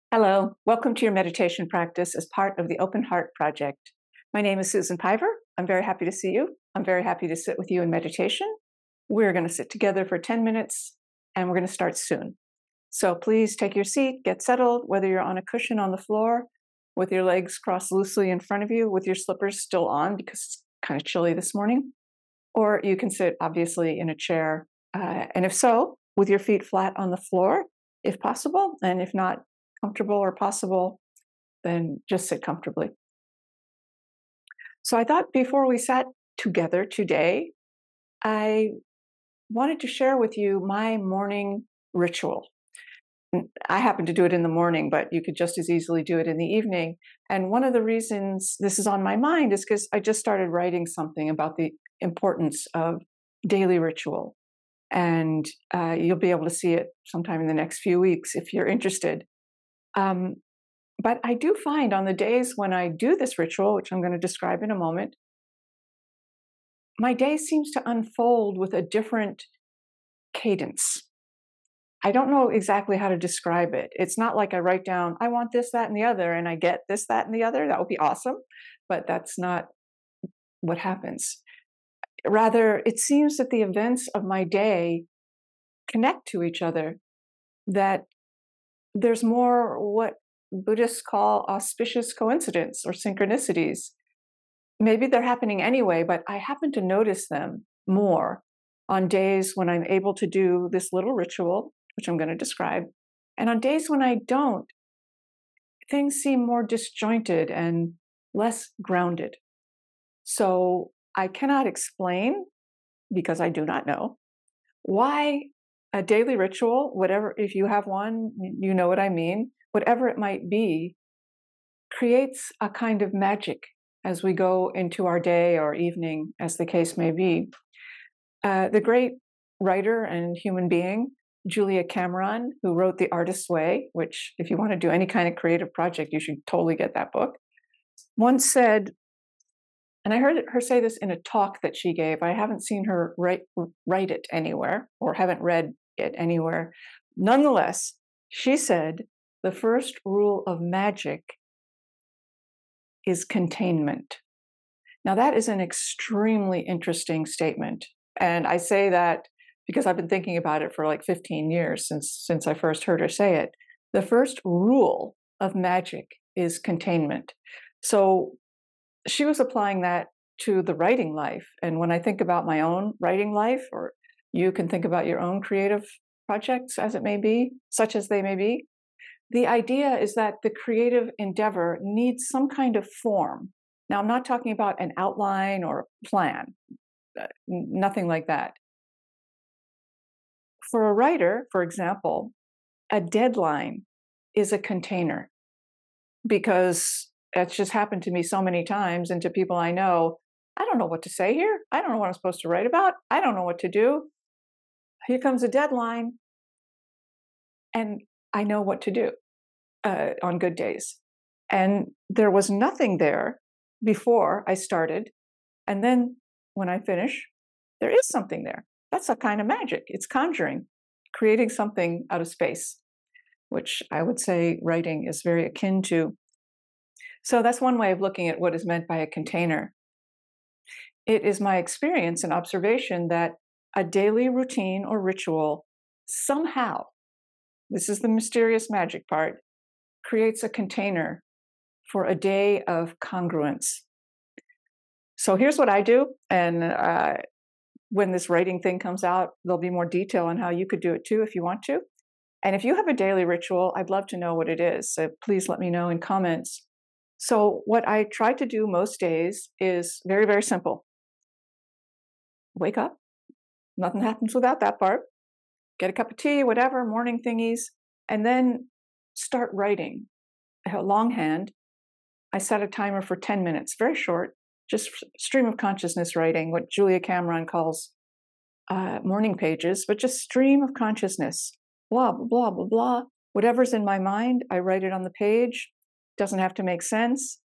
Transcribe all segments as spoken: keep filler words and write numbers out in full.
Hello, welcome to your meditation practice as part of the Open Heart Project. My name is Susan Piver. I'm very happy to see you. I'm very happy to sit with you in meditation. We're going to sit together for ten minutes and we're going to start soon. So please take your seat, get settled, whether you're on a cushion on the floor, with your legs crossed loosely in front of you, with your slippers still on because it's kind of chilly this morning, or you can sit obviously in a chair. Uh, and if so, with your feet flat on the floor, if possible, and if not comfortable or possible, then just sit comfortably. So I thought before we sat together today, I wanted to share with you my morning ritual. I happen to do it in the morning, but you could just as easily do it in the evening. And one of the reasons this is on my mind is because I just started writing something about the importance of daily ritual. And uh, you'll be able to see it sometime in the next few weeks if you're interested. Um, but I do find on the days when I do this ritual, which I'm going to describe in a moment, my day seems to unfold with a different cadence. I don't know exactly how to describe it. It's not like I write down, I want this, that, and the other, and I get this, that, and the other. That would be awesome. But that's not what happens. Rather, it seems that the events of my day connect to each other, that there's more what Buddhists call auspicious coincidence or synchronicities. Maybe they're happening anyway, but I happen to notice them more on days when I'm able to do this little ritual, which I'm going to describe. And on days when I don't, things seem more disjointed and less grounded. So I cannot explain, because I do not know, why a daily ritual, whatever, if you have one, you know what I mean, whatever it might be, creates a kind of magic as we go into our day or evening, as the case may be. Uh, the great writer and human being, Julia Cameron, who wrote The Artist's Way, which if you want to do any kind of creative project, you should totally get that book, once said, and I heard her say this in a talk that she gave. I haven't seen her write, write it anywhere or haven't read it anywhere. Nonetheless, she said, the first rule of magic is containment. Now, that is an extremely interesting statement. And I say that because I've been thinking about it for like fifteen years since, since I first heard her say it. The first rule of magic is containment. So she was applying that to the writing life. And when I think about my own writing life, or you can think about your own creative projects as it may be, such as they may be, the idea is that the creative endeavor needs some kind of form. Now, I'm not talking about an outline or a plan, nothing like that. For a writer, for example, a deadline is a container, because it's just happened to me so many times, and to people I know, I don't know what to say here. I don't know what I'm supposed to write about. I don't know what to do. Here comes a deadline, and I know what to do uh, on good days. And there was nothing there before I started. And then when I finish, there is something there. That's a kind of magic. It's conjuring, creating something out of space, which I would say writing is very akin to. So that's one way of looking at what is meant by a container. It is my experience and observation that a daily routine or ritual somehow, this is the mysterious magic part, creates a container for a day of congruence. So here's what I do. And uh, when this writing thing comes out, there'll be more detail on how you could do it too if you want to. And if you have a daily ritual, I'd love to know what it is. So please let me know in comments. So what I try to do most days is very, very simple. Wake up. Nothing happens without that part. Get a cup of tea, whatever, morning thingies, and then start writing. Longhand. I set a timer for ten minutes, very short, just stream of consciousness writing, what Julia Cameron calls uh, morning pages, but just stream of consciousness, blah, blah, blah, blah, blah. Whatever's in my mind, I write it on the page. Doesn't have to make sense.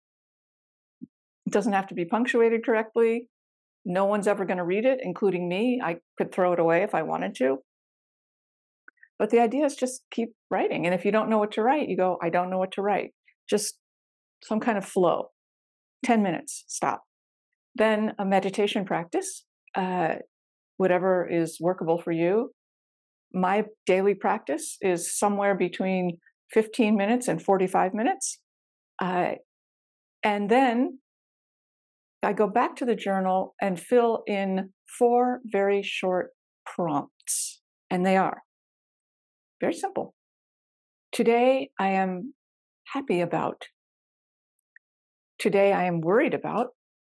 It doesn't have to be punctuated correctly. No one's ever going to read it, including me. I could throw it away if I wanted to. But the idea is just keep writing. And if you don't know what to write, you go, I don't know what to write. Just some kind of flow. ten minutes, stop. Then a meditation practice, uh, whatever is workable for you. My daily practice is somewhere between fifteen minutes and forty-five minutes. Uh, and then I go back to the journal and fill in four very short prompts. And they are very simple. Today, I am happy about. Today, I am worried about.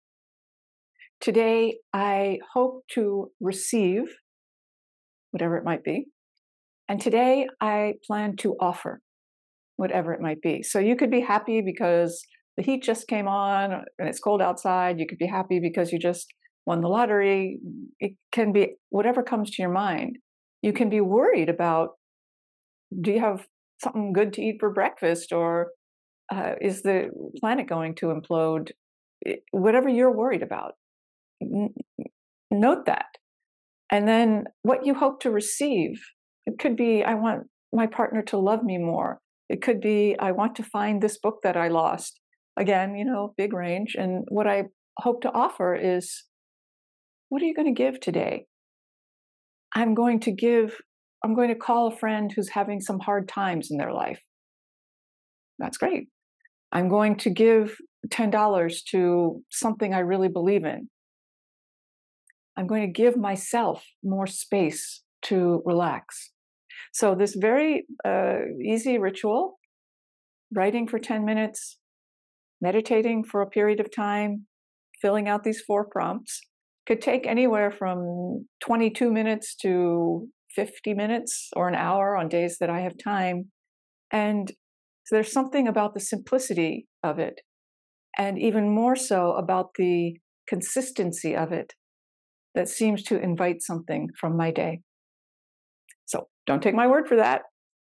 Today, I hope to receive, whatever it might be. And today, I plan to offer, whatever it might be. So you could be happy because the heat just came on and it's cold outside. You could be happy because you just won the lottery. It can be whatever comes to your mind. You can be worried about, do you have something good to eat for breakfast, or uh, is the planet going to implode? It, whatever you're worried about, n- note that. And then what you hope to receive. It could be, I want my partner to love me more. It could be, I want to find this book that I lost. Again, you know, big range. And what I hope to offer is, what are you going to give today? I'm going to give, I'm going to call a friend who's having some hard times in their life. That's great. I'm going to give ten dollars to something I really believe in. I'm going to give myself more space to relax. So this very uh, easy ritual, writing for ten minutes, meditating for a period of time, filling out these four prompts, could take anywhere from twenty-two minutes to fifty minutes or an hour on days that I have time. And there's something about the simplicity of it, and even more so about the consistency of it, that seems to invite something from my day. So don't take my word for that.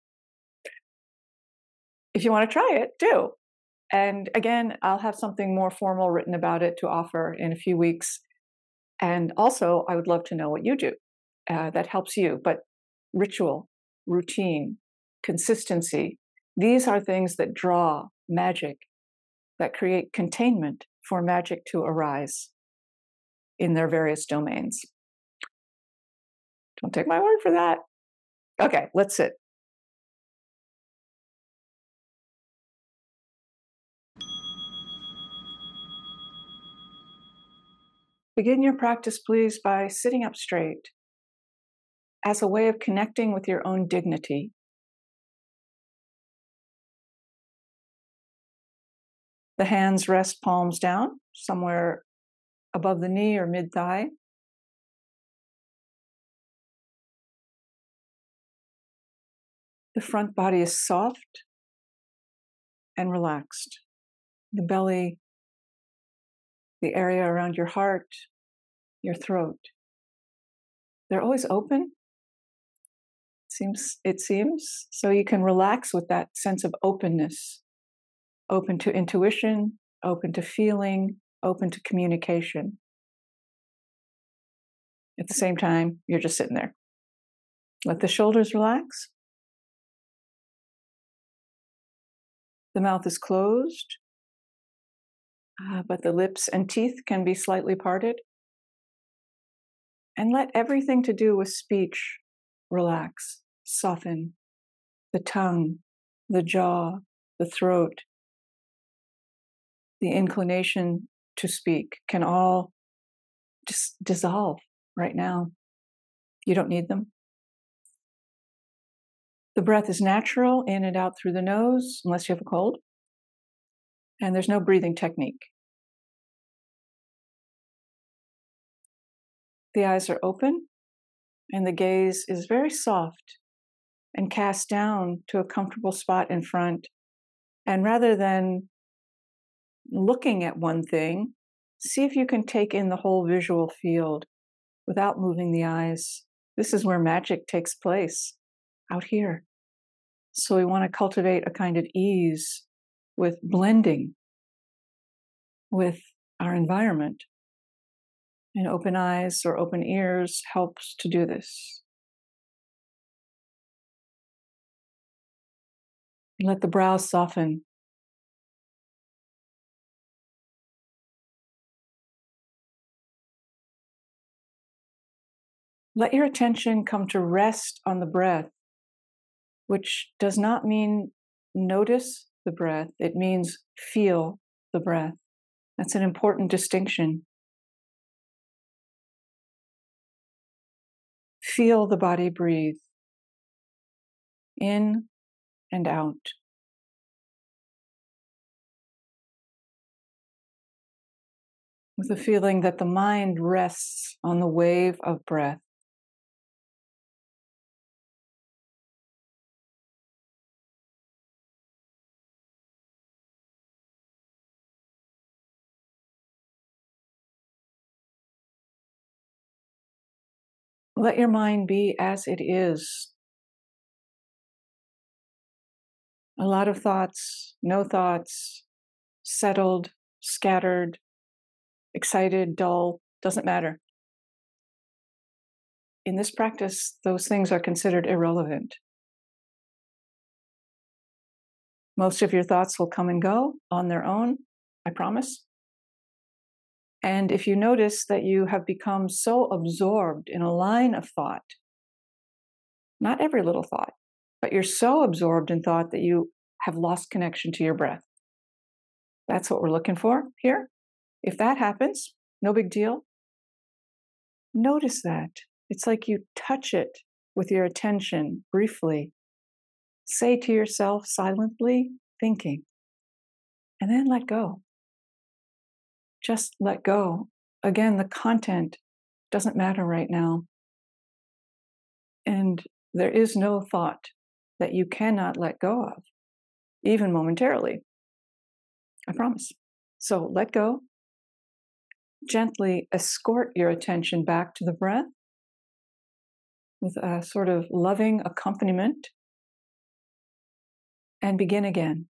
If you want to try it, do. And again, I'll have something more formal written about it to offer in a few weeks. And also, I would love to know what you do uh, that helps you. But ritual, routine, consistency, these are things that draw magic, that create containment for magic to arise in their various domains. Don't take my word for that. Okay, let's sit. Begin your practice, please, by sitting up straight as a way of connecting with your own dignity. The hands rest palms down, somewhere above the knee or mid-thigh. The front body is soft and relaxed. The belly, the area around your heart, your throat, they're always open. Seems, it seems, so you can relax with that sense of openness, open to intuition, open to feeling, open to communication. At the same time, you're just sitting there. Let the shoulders relax. The mouth is closed, uh, but the lips and teeth can be slightly parted. And let everything to do with speech relax, soften. The tongue, the jaw, the throat, the inclination to speak can all just dissolve right now. You don't need them. The breath is natural, in and out through the nose, unless you have a cold. And there's no breathing technique. The eyes are open, and the gaze is very soft and cast down to a comfortable spot in front. And rather than looking at one thing, see if you can take in the whole visual field without moving the eyes. This is where magic takes place, out here. So we want to cultivate a kind of ease with blending with our environment. And open eyes or open ears helps to do this. Let the brow soften. Let your attention come to rest on the breath, which does not mean notice the breath, it means feel the breath. That's an important distinction. Feel the body breathe in and out. With a feeling that the mind rests on the wave of breath. Let your mind be as it is. A lot of thoughts, no thoughts, settled, scattered, excited, dull, doesn't matter. In this practice, those things are considered irrelevant. Most of your thoughts will come and go on their own, I promise. And if you notice that you have become so absorbed in a line of thought, not every little thought, but you're so absorbed in thought that you have lost connection to your breath. That's what we're looking for here. If that happens, no big deal. Notice that. It's like you touch it with your attention briefly. Say to yourself silently, thinking, and then let go. Just let go. Again, the content doesn't matter right now. And there is no thought that you cannot let go of, even momentarily. I promise. So let go. Gently escort your attention back to the breath with a sort of loving accompaniment and begin again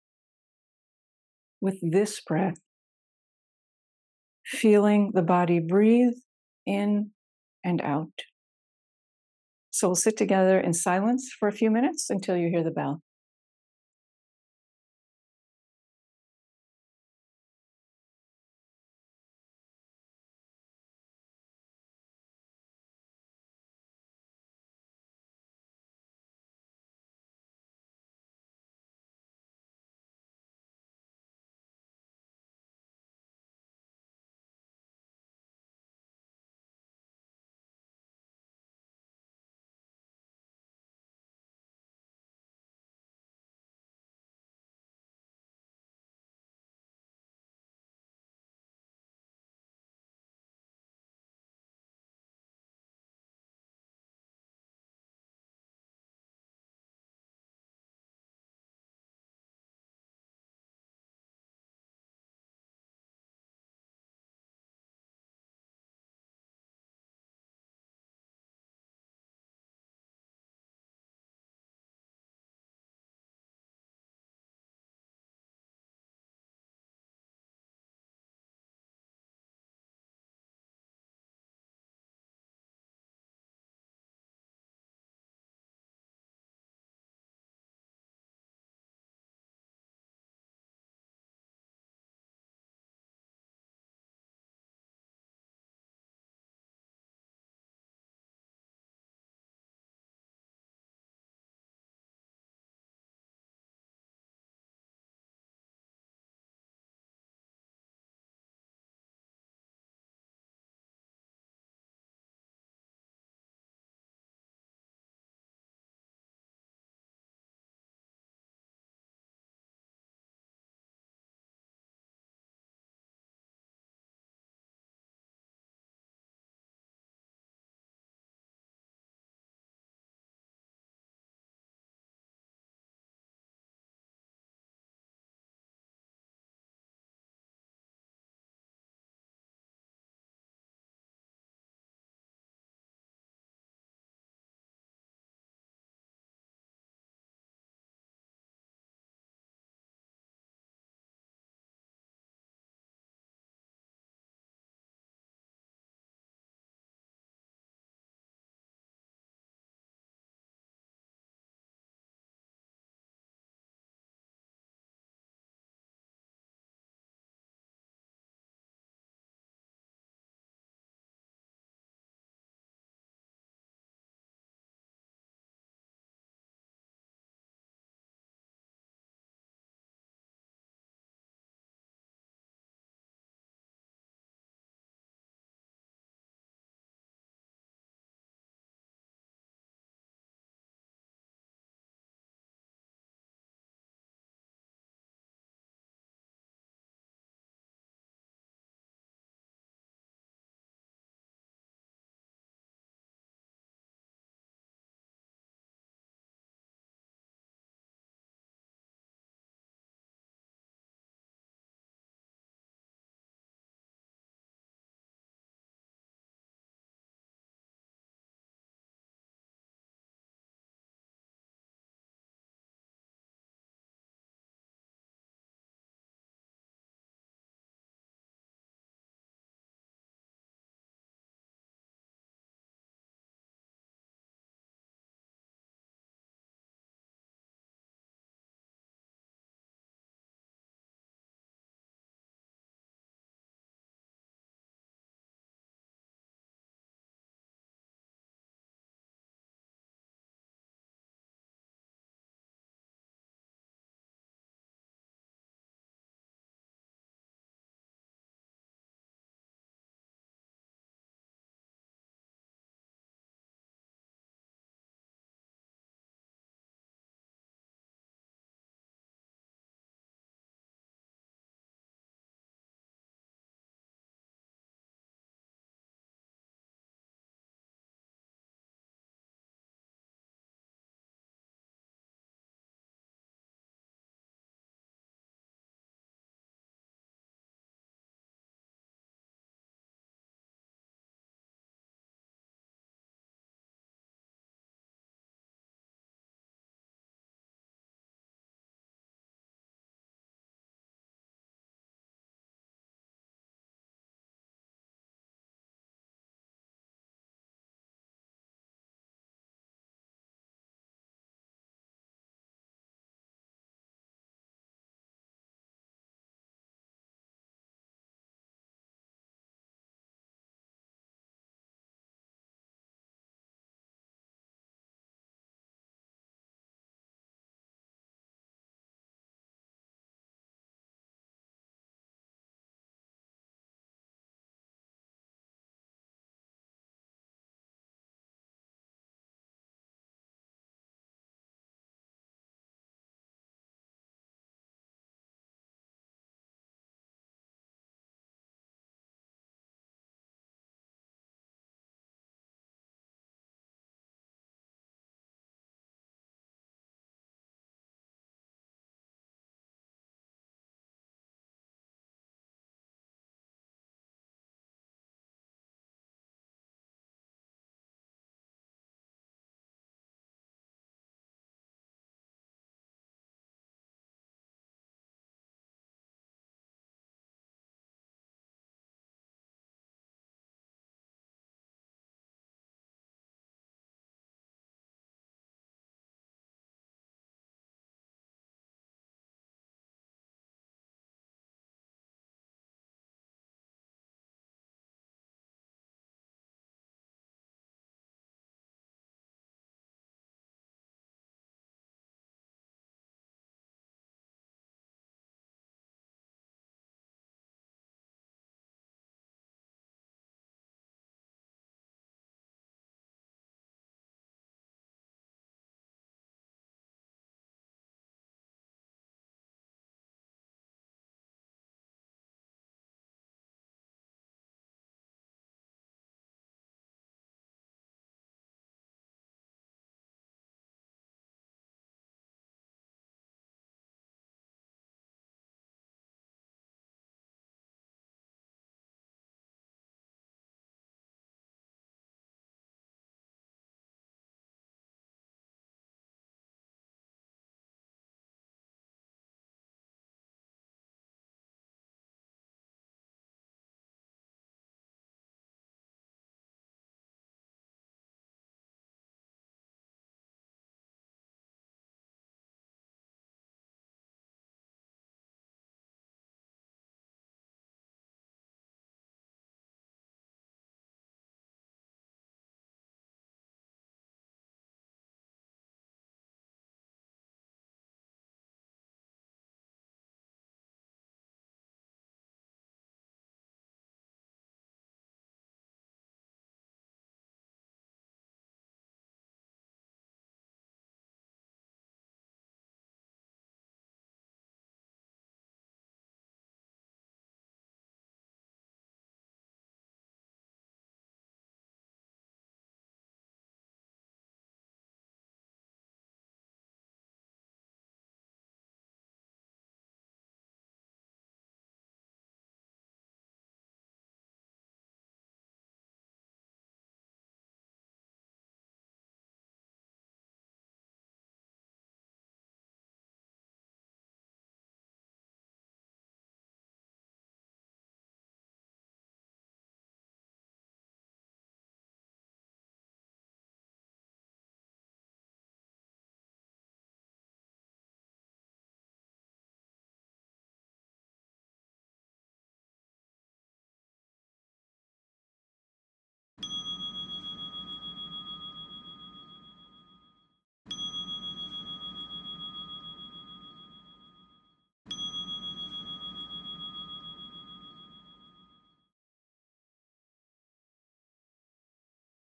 with this breath, feeling the body breathe in and out. So we'll sit together in silence for a few minutes until you hear the bell.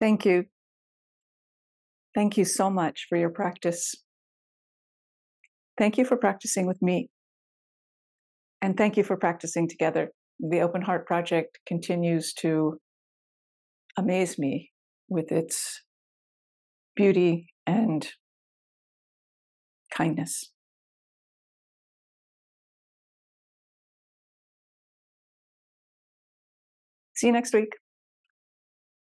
Thank you. Thank you so much for your practice. Thank you for practicing with me. And thank you for practicing together. The Open Heart Project continues to amaze me with its beauty and kindness. See you next week.